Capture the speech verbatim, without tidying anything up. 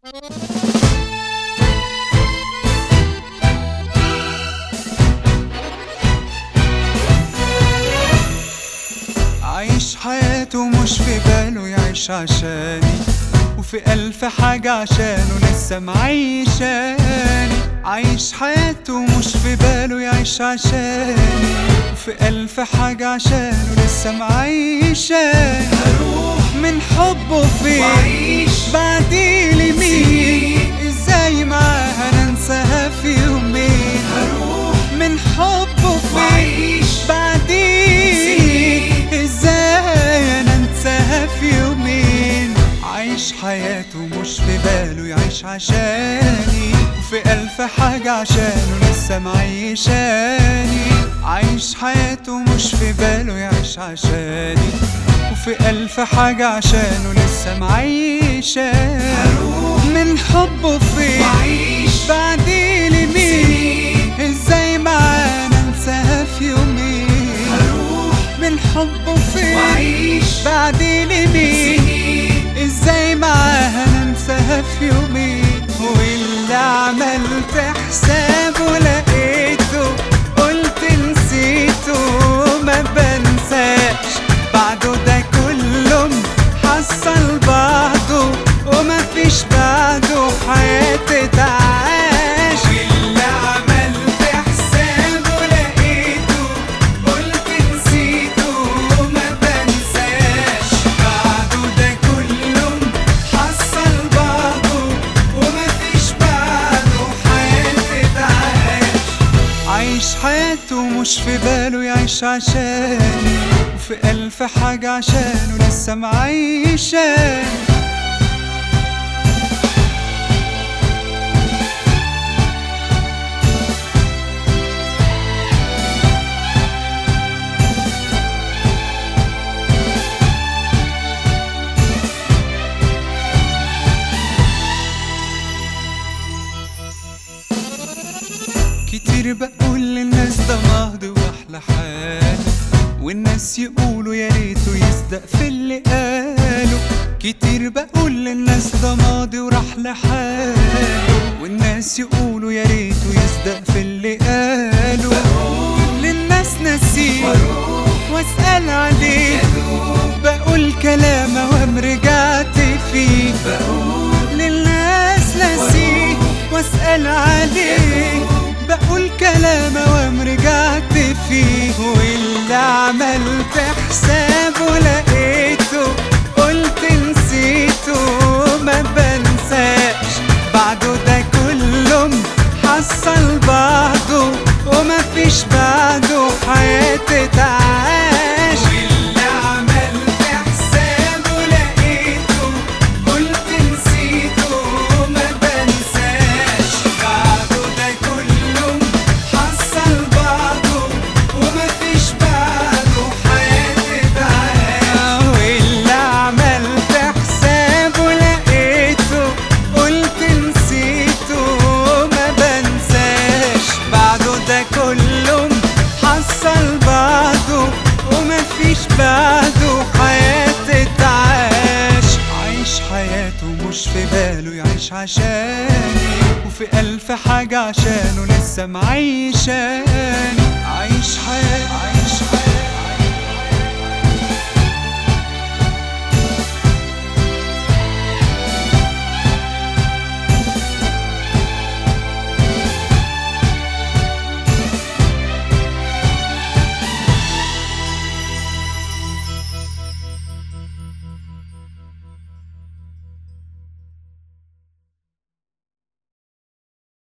عايش حياته مش في باله يعيش عشاني، وفي ألف حاجة عشانه لسه معيشاني. عايش حياته مش في باله يعيش عشاني، وفي ألف حاجة عشانه لسه معيشاني. هروح من حبه فين وعيش بعدي لمين؟ ازاي معاها ننساها في يومين؟ هروح من حبه فين وعيش بعدي ازاي ننساها في يومين؟ عايش حياته مش في باله يعيش عشاني، وفي ألف حاجة عشانه لسه معيشاني. عايش حياته مش في باله يعيش عشاني، وفي ألف حاجة عشانه لسه معيشاني. هروح من حبه فين وعيش بعدي لمين؟ ازاي معانا ننساها في يومين؟ هروح من حبه فين وعيش بعدي لمين؟ ازاي معاها ننساها في يومين؟ واللي عملت حسابه لقيته قلت نسيته ما بنساش، بعده ده كله حصل بعضه وما فيش بعده حياتي تعاش. واللي عملت حسابه لقيته قلت نسيته ما بنساش، بعده ده كله حصل بعضه وما فيش بعده حياتي تعاش. عايش حياته مش في باله يعيش عشاني، وفي ألف حاجة عشانه لسه معيشاني. كتير بقول للناس ده ماضي واحلى حال، والناس يقولوا يا ريته يصدق في اللي قاله. كتير بقول للناس ده ماضي وراح لحاله، والناس يقولوا يا ريته يصدق في اللي قاله. بقول للناس نسيه واسأل عليه، بقول كلام وام رجعت فيه. بقول للناس نسيه واسأل عليه، بقول كلام وام رجعت فيه. واللي عملت حسابه لقيته قلت نسيته ما بنساش، بعده ده كله حصل بعضه وما فيش بعده حياتي تعاش. واللي عملت حسابه لقيته قلت نسيته ما بنساش، بعده ده كله حصل بعضه وما فيش بعده حياتي تعاش. واللي عملت حسابه لقيته قلت نسيته ما بنساش، بعده ده كله حصل بعضه وما فيش بعده حياتي تعاش. عايش حياته مش في باله يعيش عشاني، وفي ألف حاجة عشانه لسه معيشاني. عايش حياته